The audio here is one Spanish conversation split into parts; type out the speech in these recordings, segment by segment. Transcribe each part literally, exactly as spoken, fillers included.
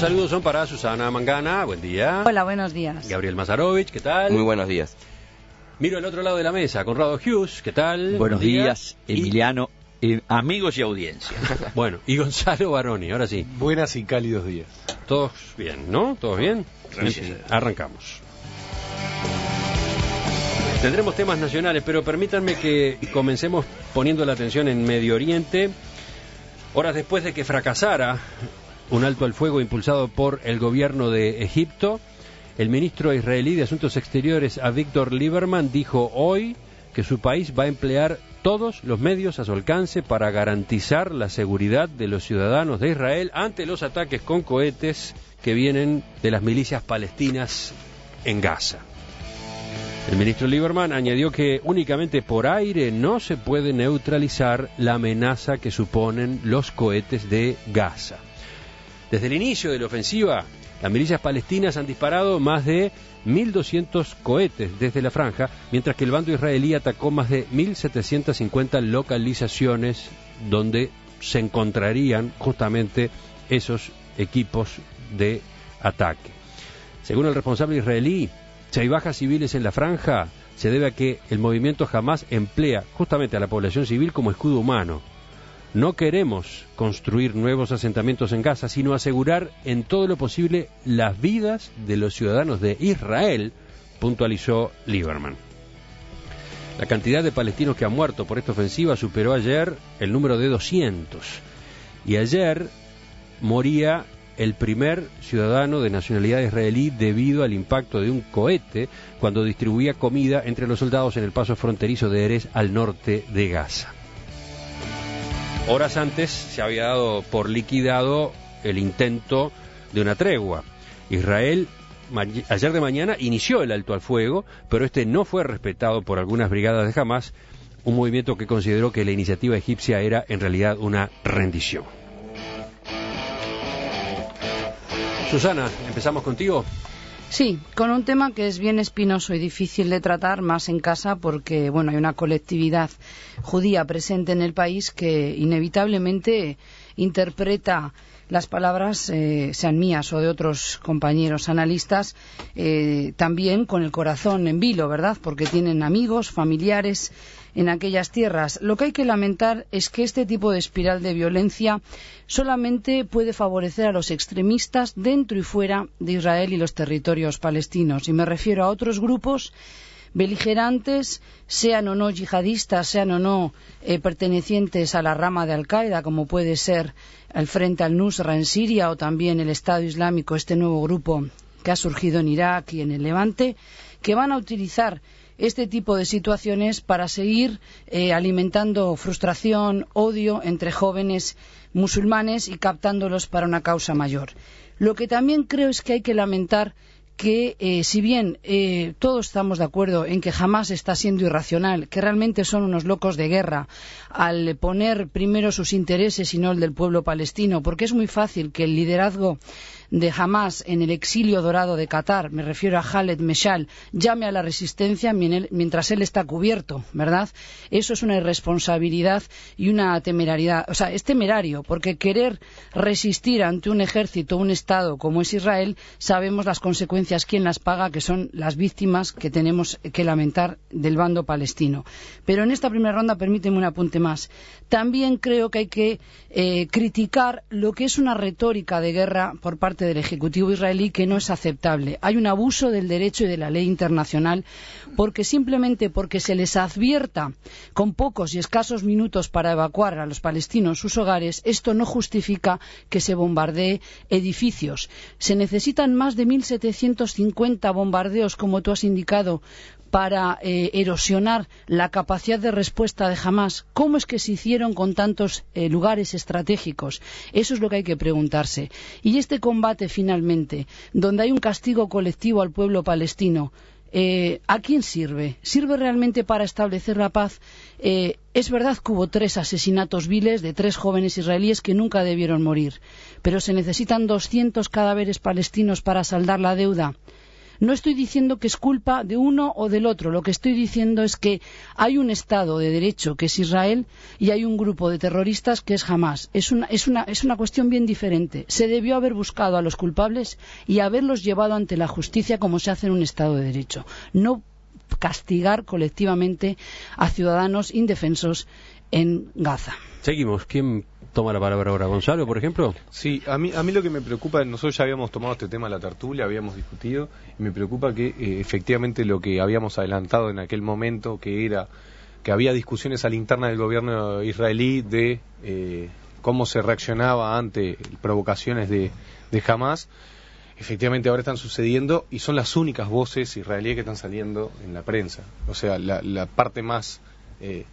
saludos son para Susana Mangana, buen día. Hola, buenos días. Gabriel Mazarovich, ¿qué tal? Muy buenos días. Miro al otro lado de la mesa, Conrado Hughes, ¿qué tal? Buenos Buen día. días, Emiliano, y... eh, amigos y audiencia. Bueno, y Gonzalo Baroni, ahora sí. Buenas y cálidos días. Todos bien, ¿no? ¿Todos bien? Gracias. Sí, arrancamos. Tendremos temas nacionales, pero permítanme que comencemos poniendo la atención en Medio Oriente. Horas después de que fracasara un alto al fuego impulsado por el gobierno de Egipto, el ministro israelí de Asuntos Exteriores, Avigdor Lieberman, dijo hoy que su país va a emplear todos los medios a su alcance para garantizar la seguridad de los ciudadanos de Israel ante los ataques con cohetes que vienen de las milicias palestinas en Gaza. El ministro Lieberman añadió que únicamente por aire no se puede neutralizar la amenaza que suponen los cohetes de Gaza. Desde el inicio de la ofensiva, las milicias palestinas han disparado más de mil doscientos cohetes desde la franja, mientras que el bando israelí atacó más de mil setecientas cincuenta localizaciones donde se encontrarían justamente esos equipos de ataque. Según el responsable israelí, si hay bajas civiles en la franja, se debe a que el movimiento Hamás emplea justamente a la población civil como escudo humano. No queremos construir nuevos asentamientos en Gaza, sino asegurar en todo lo posible las vidas de los ciudadanos de Israel, puntualizó Lieberman. La cantidad de palestinos que han muerto por esta ofensiva superó ayer el número de doscientos. Y ayer moría el primer ciudadano de nacionalidad israelí debido al impacto de un cohete cuando distribuía comida entre los soldados en el paso fronterizo de Erez al norte de Gaza. Horas antes se había dado por liquidado el intento de una tregua. Israel ayer de mañana inició el alto al fuego, pero este no fue respetado por algunas brigadas de Hamás, un movimiento que consideró que la iniciativa egipcia era en realidad una rendición. Susana, ¿empezamos contigo? Sí, con un tema que es bien espinoso y difícil de tratar, más en casa, porque bueno, hay una colectividad judía presente en el país que inevitablemente interpreta las palabras, eh, sean mías o de otros compañeros analistas, eh, también con el corazón en vilo, ¿verdad? Porque tienen amigos, familiares en aquellas tierras. Lo que hay que lamentar es que este tipo de espiral de violencia solamente puede favorecer a los extremistas dentro y fuera de Israel y los territorios palestinos. Y me refiero a otros grupos beligerantes, sean o no yihadistas, sean o no eh, pertenecientes a la rama de Al-Qaeda, como puede ser el Frente al-Nusra en Siria o también el Estado Islámico, este nuevo grupo que ha surgido en Irak y en el Levante, que van a utilizar este tipo de situaciones para seguir eh, alimentando frustración, odio entre jóvenes musulmanes y captándolos para una causa mayor. Lo que también creo es que hay que lamentar que eh, si bien eh, todos estamos de acuerdo en que Hamás está siendo irracional, que realmente son unos locos de guerra al poner primero sus intereses y no el del pueblo palestino, porque es muy fácil que el liderazgo de Hamás en el exilio dorado de Qatar, me refiero a Khaled Meshal, llame a la resistencia mientras él está cubierto, ¿verdad? Eso es una irresponsabilidad y una temerariedad. O sea, es temerario, porque querer resistir ante un ejército, un Estado como es Israel, sabemos las consecuencias, quién las paga, que son las víctimas que tenemos que lamentar del bando palestino. Pero en esta primera ronda, permíteme un apunte más. También creo que hay que eh, criticar lo que es una retórica de guerra por parte del Ejecutivo israelí que no es aceptable. Hay un abuso del derecho y de la ley internacional porque simplemente porque se les advierta con pocos y escasos minutos para evacuar a los palestinos sus hogares, esto no justifica que se bombardee edificios. Se necesitan más de mil setecientos cincuenta bombardeos, como tú has indicado, para eh, erosionar la capacidad de respuesta de Hamás. ¿Cómo es que se hicieron con tantos eh, lugares estratégicos? Eso es lo que hay que preguntarse. Y este combate, finalmente, donde hay un castigo colectivo al pueblo palestino, eh, ¿a quién sirve? ¿Sirve realmente para establecer la paz? Eh, es verdad que hubo tres asesinatos viles de tres jóvenes israelíes que nunca debieron morir, pero se necesitan doscientos cadáveres palestinos para saldar la deuda. No estoy diciendo que es culpa de uno o del otro. Lo que estoy diciendo es que hay un Estado de Derecho que es Israel y hay un grupo de terroristas que es Hamás. Es una, es una, es una cuestión bien diferente. Se debió haber buscado a los culpables y haberlos llevado ante la justicia como se hace en un Estado de Derecho. No castigar colectivamente a ciudadanos indefensos en Gaza. Seguimos. ¿Quién toma la palabra ahora? ¿Gonzalo, por ejemplo? Sí, a mí, a mí lo que me preocupa, nosotros ya habíamos tomado este tema en la tertulia, habíamos discutido, y me preocupa que eh, efectivamente lo que habíamos adelantado en aquel momento, que era que había discusiones a la interna del gobierno israelí de eh, cómo se reaccionaba ante provocaciones de, de Hamás, efectivamente ahora están sucediendo y son las únicas voces israelíes que están saliendo en la prensa. O sea, la, la parte más eh,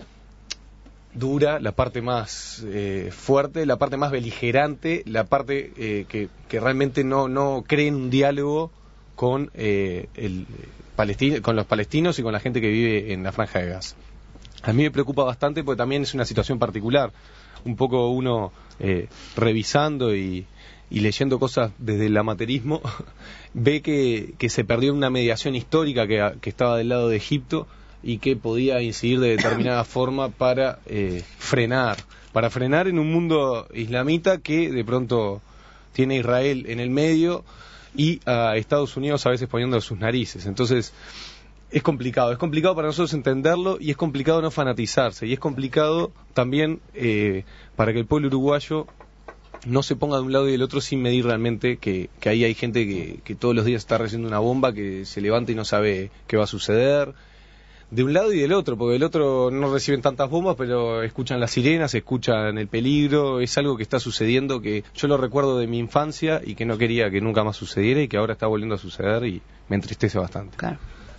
dura, la parte más eh, fuerte, la parte más beligerante, la parte eh, que, que realmente no, no cree en un diálogo con, eh, el, Palestina, con los palestinos y con la gente que vive en la Franja de Gaza. A mí me preocupa bastante porque también es una situación particular. Un poco uno eh, revisando y, y leyendo cosas desde el amateurismo, ve que, que se perdió una mediación histórica que, que estaba del lado de Egipto y que podía incidir de determinada forma para eh, frenar, para frenar en un mundo islamita que de pronto tiene a Israel en el medio y a Estados Unidos a veces poniendo sus narices. Entonces es complicado, es complicado para nosotros entenderlo y es complicado no fanatizarse y es complicado también eh, para que el pueblo uruguayo no se ponga de un lado y del otro sin medir realmente que, que ahí hay gente que, que todos los días está recibiendo una bomba, que se levanta y no sabe qué va a suceder, de un lado y del otro, porque del otro no reciben tantas bombas, pero escuchan las sirenas, escuchan el peligro, es algo que está sucediendo, que yo lo recuerdo de mi infancia y que no quería que nunca más sucediera y que ahora está volviendo a suceder y me entristece bastante. Claro.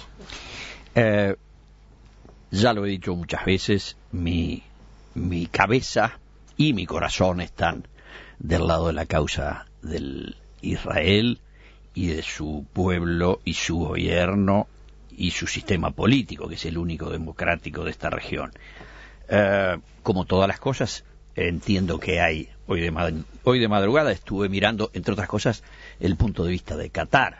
Eh, ya lo he dicho muchas veces, mi, mi cabeza y mi corazón están del lado de la causa del Israel y de su pueblo y su gobierno y su sistema político, que es el único democrático de esta región. Eh, como todas las cosas, entiendo que hay, hoy de, mad- hoy de madrugada estuve mirando, entre otras cosas, el punto de vista de Qatar,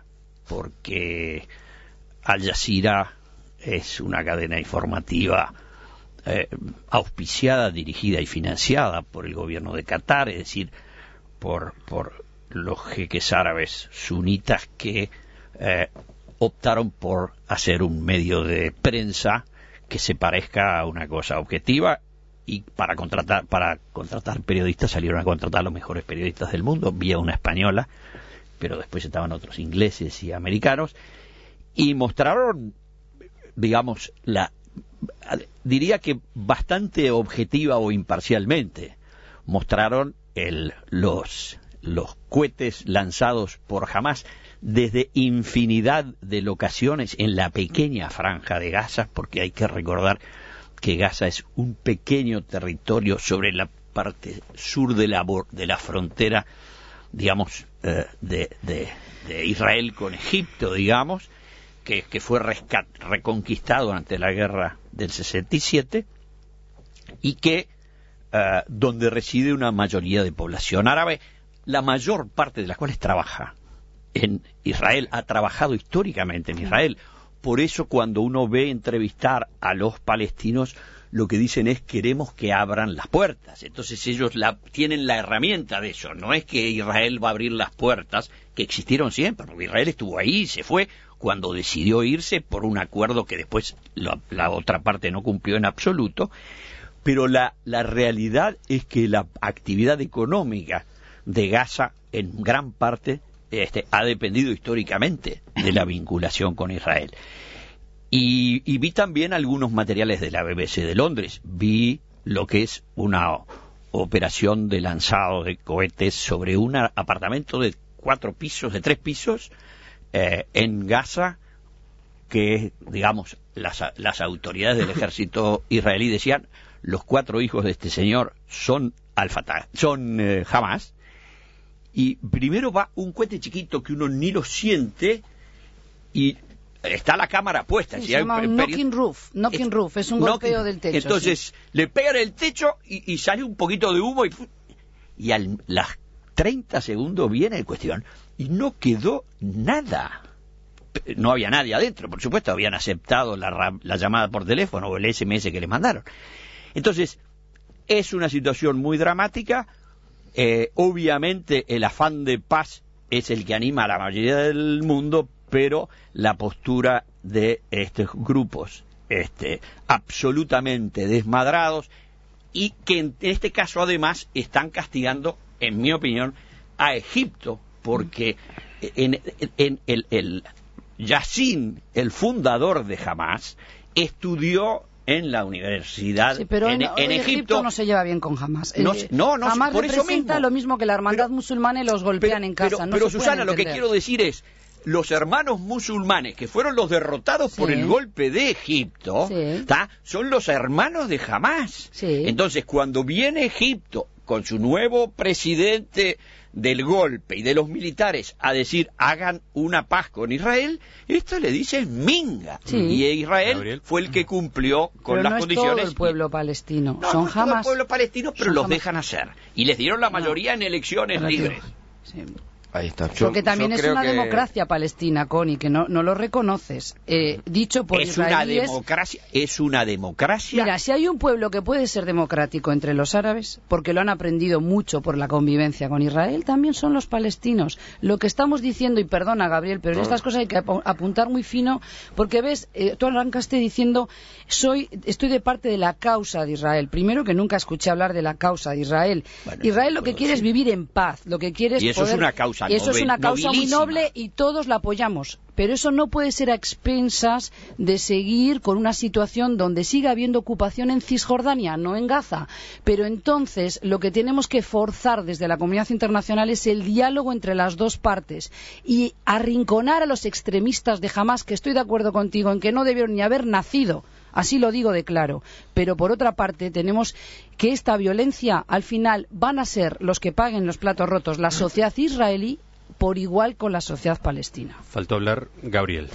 porque Al Jazeera es una cadena informativa eh, auspiciada, dirigida y financiada por el gobierno de Qatar, es decir, por, por los jeques árabes sunitas que eh, optaron por hacer un medio de prensa que se parezca a una cosa objetiva, y para contratar para contratar periodistas salieron a contratar a los mejores periodistas del mundo, vía una española, pero después estaban otros ingleses y americanos, y mostraron, digamos, la diría que bastante objetiva o imparcialmente, mostraron el, los, los cohetes lanzados por Hamás desde infinidad de locaciones en la pequeña franja de Gaza, porque hay que recordar que Gaza es un pequeño territorio sobre la parte sur de la, de la frontera, digamos, eh, de, de, de Israel con Egipto, digamos, que, que fue rescat, reconquistado durante la guerra del sesenta y siete, y que eh, donde reside una mayoría de población árabe, la mayor parte de las cuales trabaja en Israel, ha trabajado históricamente en Israel. Por eso cuando uno ve entrevistar a los palestinos, lo que dicen es: queremos que abran las puertas. Entonces ellos la, tienen la herramienta de eso. No es que Israel va a abrir las puertas, que existieron siempre, porque Israel estuvo ahí y se fue cuando decidió irse por un acuerdo que después la, la otra parte no cumplió en absoluto. Pero la, la realidad es que la actividad económica de Gaza en gran parte Este, ha dependido históricamente de la vinculación con Israel. Y, y vi también algunos materiales de la B B C de Londres. Vi lo que es una operación de lanzado de cohetes sobre un apartamento de cuatro pisos, de tres pisos, eh, en Gaza, que, digamos, las, las autoridades del ejército israelí decían: los cuatro hijos de este señor son al-Fatah, son eh, Hamás. Y primero va un cohete chiquito que uno ni lo siente y está la cámara puesta. Sí, si se hay llama un knocking roof, knocking roof, es un golpeo del techo. Entonces sí. le pegan el techo y, y sale un poquito de humo y, y a las treinta segundos viene el cuestión y no quedó nada. no había nadie adentro, por supuesto, habían aceptado la, la llamada por teléfono o el ese eme ese que les mandaron. Entonces, es una situación muy dramática. Eh, obviamente el afán de paz es el que anima a la mayoría del mundo, pero la postura de estos grupos este, absolutamente desmadrados, y que en este caso además están castigando, en mi opinión, a Egipto, porque en, en, en el, el Yassin, el fundador de Hamás, estudió en la universidad sí, pero en, en, en Egipto. Egipto no se lleva bien con Hamás. No, eh, no, no Hamás por eso representa mismo. lo mismo que la hermandad pero, musulmana y los golpean pero, en casa. Pero, no pero se Susana, lo que entender. quiero decir es, los hermanos musulmanes que fueron los derrotados sí. por el golpe de Egipto, sí. son los hermanos de Hamás. Sí. Entonces, cuando viene Egipto con su nuevo presidente del golpe y de los militares a decir hagan una paz con Israel, esto le dice minga. Sí. Y Israel Gabriel. fue el que cumplió con pero las no condiciones. Es todo el pueblo palestino. No, son no es todo el Hamás. pueblo palestino, pero son los Hamás. dejan hacer. Y les dieron la mayoría no. en elecciones Relativo. libres. Sí. Ahí está. Yo, Porque también yo es creo una que... democracia palestina, Connie, que no, no lo reconoces. Eh, dicho por Es una israelíes... democracia, es una democracia. Mira, si hay un pueblo que puede ser democrático entre los árabes, porque lo han aprendido mucho por la convivencia con Israel, también son los palestinos. Lo que estamos diciendo, y perdona, Gabriel, pero en estas cosas hay que ap- apuntar muy fino, porque ves, eh, tú arrancaste diciendo, soy, estoy de parte de la causa de Israel. Primero, que nunca escuché hablar de la causa de Israel. Bueno, Israel lo que bueno, quiere sí. es vivir en paz, lo que quiere es Y eso es poder- una causa y eso es noble- una causa muy nobilísima. noble y todos la apoyamos. Pero eso no puede ser a expensas de seguir con una situación donde siga habiendo ocupación en Cisjordania, no en Gaza. Pero entonces lo que tenemos que forzar desde la comunidad internacional es el diálogo entre las dos partes y arrinconar a los extremistas de Hamás, que estoy de acuerdo contigo en que no debieron ni haber nacido. Así lo digo de claro. Pero por otra parte tenemos que esta violencia al final van a ser los que paguen los platos rotos, la sociedad israelí por igual con la sociedad palestina. Faltó hablar Gabriel.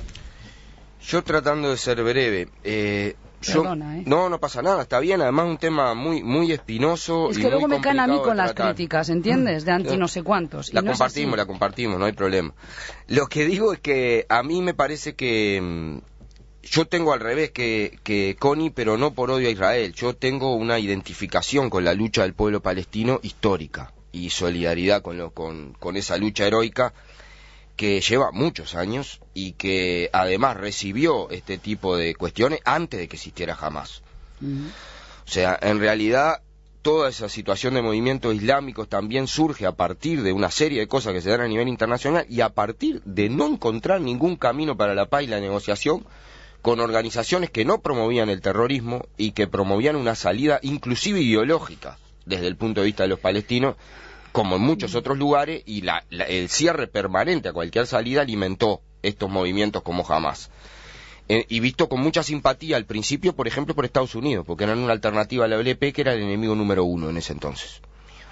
Yo tratando de ser breve, eh, yo, Perdona, ¿eh? no, no pasa nada, está bien, además un tema muy muy espinoso. Es y que luego muy me caen a mí complicado con de las tratar. críticas, ¿entiendes? De anti no sé cuántos. Y La no es compartimos, así. la compartimos, no hay problema. Lo que digo es que a mí me parece que mm, yo tengo al revés que, que Connie, pero no por odio a Israel. Yo tengo una identificación con la lucha del pueblo palestino histórica y solidaridad con, lo, con, con esa lucha heroica que lleva muchos años y que además recibió este tipo de cuestiones antes de que existiera Hamás. Mm. O sea, en realidad toda esa situación de movimientos islámicos también surge a partir de una serie de cosas que se dan a nivel internacional y a partir de no encontrar ningún camino para la paz y la negociación con organizaciones que no promovían el terrorismo y que promovían una salida inclusive ideológica desde el punto de vista de los palestinos, como en muchos otros lugares, y la, la, el cierre permanente a cualquier salida alimentó estos movimientos como Hamás. Eh, y visto con mucha simpatía al principio, por ejemplo, por Estados Unidos, porque eran una alternativa a la O L P, que era el enemigo número uno en ese entonces.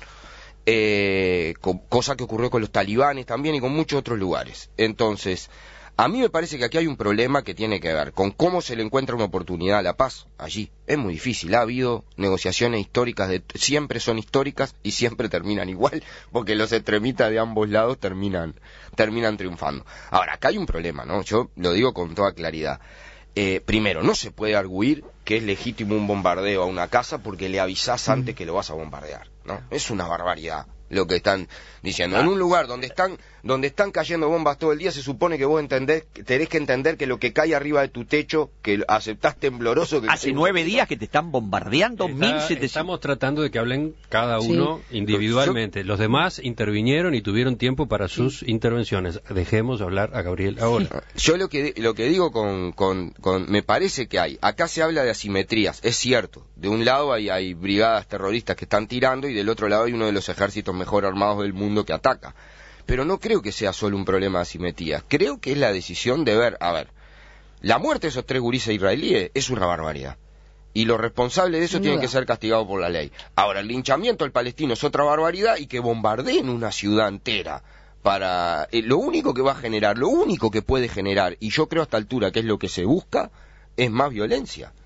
Eh, con, cosa que ocurrió con los talibanes también y con muchos otros lugares. Entonces, a mí me parece que aquí hay un problema que tiene que ver con cómo se le encuentra una oportunidad a la paz allí. Es muy difícil, ha habido negociaciones históricas, de, siempre son históricas y siempre terminan igual, porque los extremistas de ambos lados terminan, terminan triunfando. Ahora, acá hay un problema, ¿no? Yo lo digo con toda claridad. Eh, primero, no se puede arguir que es legítimo un bombardeo a una casa porque le avisás antes que lo vas a bombardear, ¿no? Es una barbaridad lo que están diciendo. En un lugar donde están donde están cayendo bombas todo el día, se supone que vos entendés, tenés que entender que lo que cae arriba de tu techo, que aceptás tembloroso... que Hace nueve días que te están bombardeando. Está- mil setecientos Estamos tratando de que hablen cada Sí. uno individualmente. Los demás intervinieron y tuvieron tiempo para sus intervenciones. Dejemos hablar a Gabriel ahora. Yo lo que lo que digo con, con, con me parece que hay, acá se habla de asimetrías, es cierto, de un lado hay, hay brigadas terroristas que están tirando y del otro lado hay uno de los ejércitos mejor armados del mundo que ataca, pero no creo que sea solo un problema de asimetría, creo que es la decisión de ver, a ver, la muerte de esos tres gurises israelíes es una barbaridad. Y los responsables de eso Sin tienen duda. que ser castigados por la ley. Ahora, el linchamiento del palestino es otra barbaridad y que bombardeen una ciudad entera para... Eh, lo único que va a generar, lo único que puede generar, y yo creo a esta altura que es lo que se busca, es más violencia.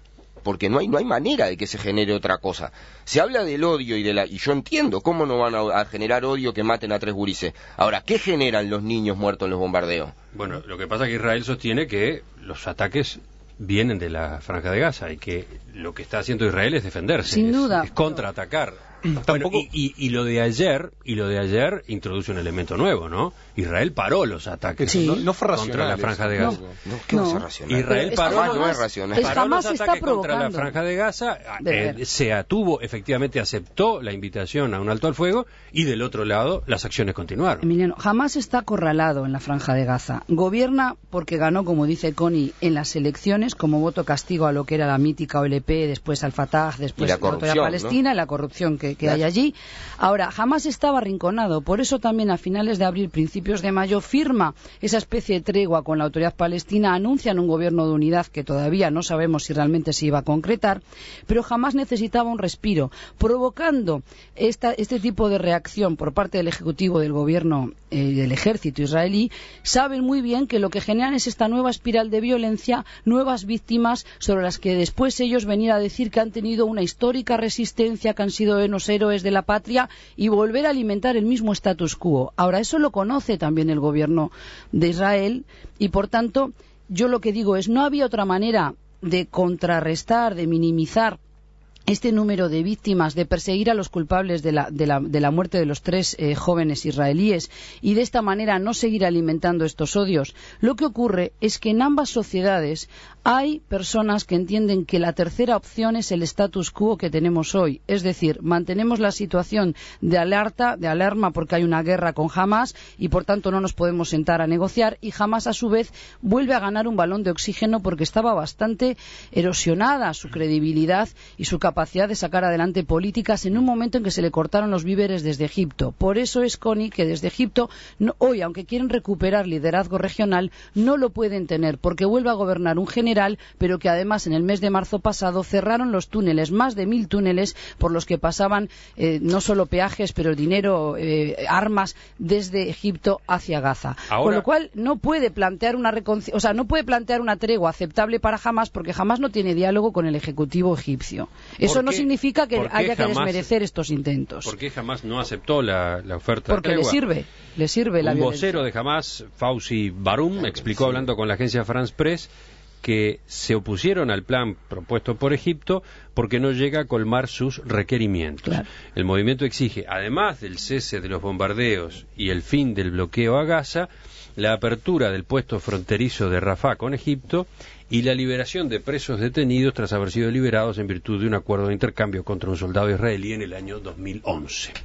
porque no hay no hay manera de que se genere otra cosa. Se habla del odio y de la y yo entiendo cómo no van a, a generar odio que maten a tres gurises. Ahora, ¿qué generan los niños muertos en los bombardeos? Bueno, lo que pasa es que Israel sostiene que los ataques vienen de la Franja de Gaza y que lo que está haciendo Israel es defenderse, sin es, duda, es contraatacar. Bueno, y, y, y lo de ayer y lo de ayer introduce un elemento nuevo, ¿no? Israel paró los ataques sí. no, no fue contra la Franja de Gaza. No, no, ¿qué va a ser racional? Israel Pero paró, jamás, no es racional. Es paró jamás los está ataques contra la provocando. Franja de Gaza, eh, se atuvo, efectivamente aceptó la invitación a un alto al fuego y del otro lado las acciones continuaron. Emiliano, jamás está acorralado en la Franja de Gaza. Gobierna porque ganó, como dice Connie, en las elecciones como voto castigo a lo que era la mítica O L P, después al Fatah, después la la Autoridad corrupción, Palestina, ¿no? y la corrupción que, que Claro. hay allí. Ahora, jamás estaba arrinconado. Por eso también a finales de abril, principios de mayo, firma esa especie de tregua con la Autoridad Palestina, anuncian un gobierno de unidad que todavía no sabemos si realmente se iba a concretar, pero jamás necesitaba un respiro, provocando esta, este tipo de reacción por parte del Ejecutivo, del gobierno y eh, del ejército israelí. Saben muy bien que lo que generan es esta nueva espiral de violencia, nuevas víctimas sobre las que después ellos venir a decir que han tenido una histórica resistencia, que han sido unos héroes de la patria, y volver a alimentar el mismo status quo. Ahora, eso lo conoce también el gobierno de Israel y, por tanto, yo lo que digo es, no había otra manera de contrarrestar, de minimizar este número de víctimas, de perseguir a los culpables de la, de la, de la muerte de los tres eh, jóvenes israelíes y de esta manera no seguir alimentando estos odios. Lo que ocurre es que en ambas sociedades hay personas que entienden que la tercera opción es el status quo que tenemos hoy. Es decir, mantenemos la situación de alerta, de alarma porque hay una guerra con Hamás y por tanto no nos podemos sentar a negociar, y Hamás a su vez vuelve a ganar un balón de oxígeno porque estaba bastante erosionada su credibilidad y su capacidad de sacar adelante políticas en un momento en que se le cortaron los víveres desde Egipto. Por eso es, Connie, que desde Egipto no, hoy, aunque quieren recuperar liderazgo regional, no lo pueden tener porque vuelve a gobernar un general, pero que además en el mes de marzo pasado cerraron los túneles, más de mil túneles por los que pasaban eh, no solo peajes, pero dinero, eh, armas desde Egipto hacia Gaza. Ahora, con lo cual no puede plantear una reconciliación, o sea, no puede plantear una tregua aceptable para Hamás porque Hamás no tiene diálogo con el ejecutivo egipcio. Eso no qué, significa que haya que jamás, desmerecer estos intentos. ¿Por qué Hamás no aceptó la, la oferta porque de tregua? le sirve, le sirve la Un violencia. vocero de Hamás, Fauzi Barum, explicó sí. hablando con la agencia France Press que se opusieron al plan propuesto por Egipto porque no llega a colmar sus requerimientos. Claro. El movimiento exige, además del cese de los bombardeos y el fin del bloqueo a Gaza, la apertura del puesto fronterizo de Rafah con Egipto y la liberación de presos detenidos tras haber sido liberados en virtud de un acuerdo de intercambio contra un soldado israelí en el año dos mil once.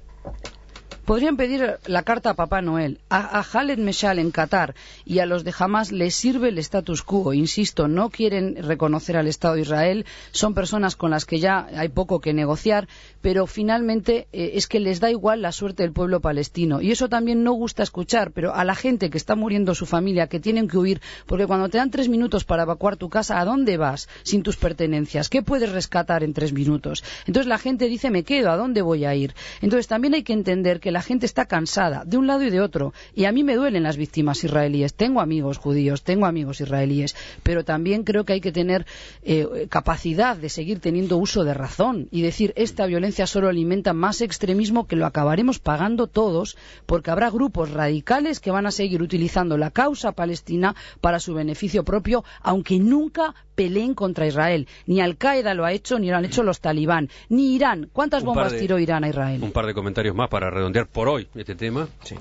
Podrían pedir la carta a Papá Noel. A, a Khaled Meshal en Qatar y a los de Hamás les sirve el status quo. Insisto, no quieren reconocer al Estado de Israel. Son personas con las que ya hay poco que negociar, pero finalmente eh, es que les da igual la suerte del pueblo palestino. Y eso también no gusta escuchar, pero a la gente que está muriendo su familia, que tienen que huir, porque cuando te dan tres minutos para evacuar tu casa, ¿a dónde vas sin tus pertenencias? ¿Qué puedes rescatar en tres minutos? Entonces la gente dice, me quedo, ¿a dónde voy a ir? Entonces también hay que entender que la gente está cansada de un lado y de otro, y a mí me duelen las víctimas israelíes. Tengo amigos judíos, tengo amigos israelíes, pero también creo que hay que tener eh, capacidad de seguir teniendo uso de razón y decir, esta violencia solo alimenta más extremismo que lo acabaremos pagando todos, porque habrá grupos radicales que van a seguir utilizando la causa palestina para su beneficio propio, aunque nunca peleen contra Israel. Ni Al-Qaeda lo ha hecho, ni lo han hecho los talibán, ni Irán. ¿Cuántas bombas de, tiró Irán a Israel? Un par de comentarios más para redondear por hoy este tema. Sí.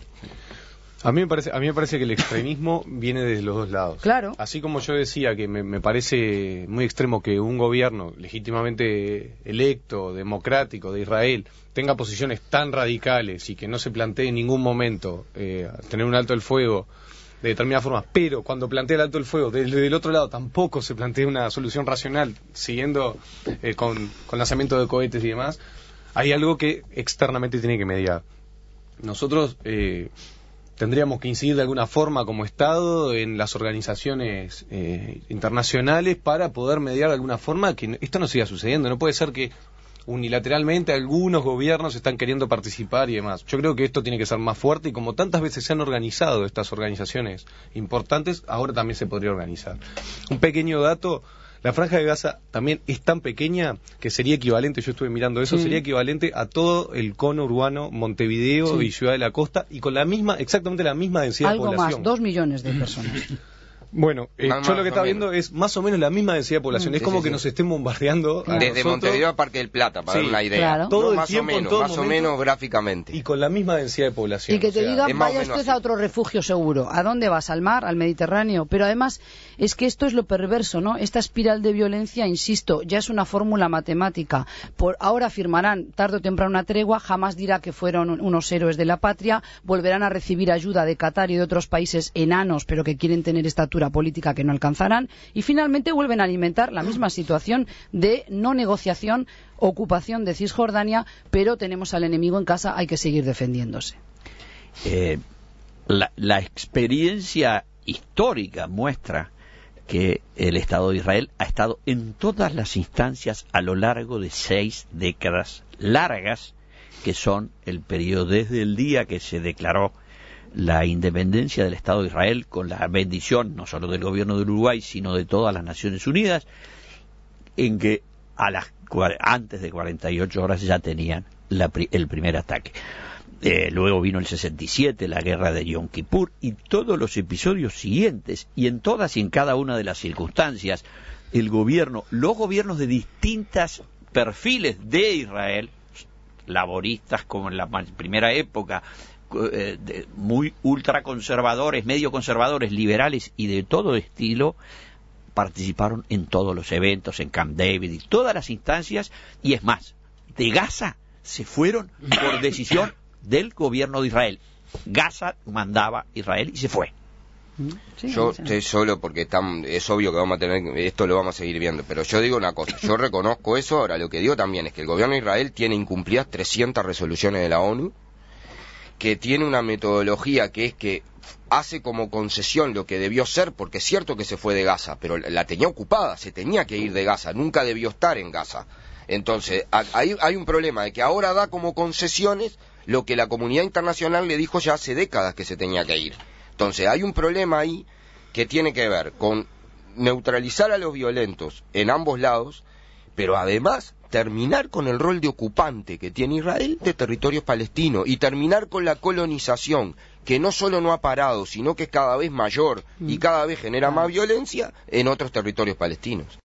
A mí me parece, a mí me parece que el extremismo viene desde los dos lados. Claro. Así como yo decía que me, me parece muy extremo que un gobierno legítimamente electo, democrático de Israel, tenga posiciones tan radicales y que no se plantee en ningún momento eh, tener un alto el fuego de determinadas formas, pero cuando plantea el alto el fuego, desde el otro lado tampoco se plantea una solución racional, siguiendo eh, con, con lanzamiento de cohetes y demás, hay algo que externamente tiene que mediar. Nosotros eh, tendríamos que incidir de alguna forma como Estado en las organizaciones eh, internacionales para poder mediar de alguna forma que esto no siga sucediendo. No puede ser que unilateralmente algunos gobiernos están queriendo participar y demás. Yo creo que esto tiene que ser más fuerte, y como tantas veces se han organizado estas organizaciones importantes, ahora también se podría organizar. Un pequeño dato: La Franja de Gaza también es tan pequeña que sería equivalente, yo estuve mirando eso, Sí. sería equivalente a todo el cono urbano Montevideo Sí. y Ciudad de la Costa, y con la misma, exactamente la misma densidad Algo de población. más, dos millones de personas. Bueno, eh, Más- yo más lo que o estaba menos. viendo es más o menos la misma densidad de población. Mm. Es Sí, como sí, que sí. nos estén bombardeando a Claro. Desde nosotros, Montevideo a Parque del Plata, para Sí, dar una idea. claro. No, Todo el más tiempo, o en menos, todo más o momento. menos gráficamente. y con la misma densidad de población. Y que o te sea, digan, es más o vaya menos usted así. a otro refugio seguro. ¿A dónde vas? ¿Al mar? ¿Al Mediterráneo? Pero además, es que esto es lo perverso, ¿no? Esta espiral de violencia, insisto, ya es una fórmula matemática. Por ahora firmarán tarde o temprano una tregua, jamás dirá que fueron un- unos héroes de la patria, volverán a recibir ayuda de Qatar y de otros países enanos, pero que quieren tener estatura política que no alcanzarán, y finalmente vuelven a alimentar la misma situación de no negociación, ocupación de Cisjordania, pero tenemos al enemigo en casa, hay que seguir defendiéndose. Eh, la, la experiencia histórica muestra que el Estado de Israel ha estado en todas las instancias a lo largo de seis décadas largas, que son el periodo desde el día que se declaró la independencia del Estado de Israel, con la bendición no solo del gobierno del Uruguay, sino de todas las Naciones Unidas, en que a las cua- antes de cuarenta y ocho horas ya tenían la pri- el primer ataque. Eh, luego vino el sesenta y siete, la guerra de Yom Kippur y todos los episodios siguientes, y en todas y en cada una de las circunstancias, el gobierno, los gobiernos de distintas perfiles de Israel, laboristas como en la ma- primera época, eh, de- muy ultraconservadores, medio conservadores, liberales y de todo estilo, participaron en todos los eventos, en Camp David y todas las instancias, y es más, de Gaza se fueron por decisión del gobierno de Israel. Gaza mandaba Israel y se fue. Sí, Yo sí. estoy solo porque están, es obvio que vamos a tener, esto lo vamos a seguir viendo, pero yo digo una cosa, yo reconozco eso, ahora lo que digo también es que el gobierno de Israel tiene incumplidas trescientas resoluciones de la ONU, que tiene una metodología que es que hace como concesión lo que debió ser, porque es cierto que se fue de Gaza, pero la tenía ocupada, se tenía que ir de Gaza, nunca debió estar en Gaza. Entonces, hay, hay un problema de que ahora da como concesiones lo que la comunidad internacional le dijo ya hace décadas que se tenía que ir. Entonces, hay un problema ahí que tiene que ver con neutralizar a los violentos en ambos lados, pero además terminar con el rol de ocupante que tiene Israel de territorios palestinos y terminar con la colonización, que no solo no ha parado, sino que es cada vez mayor y cada vez genera más violencia en otros territorios palestinos.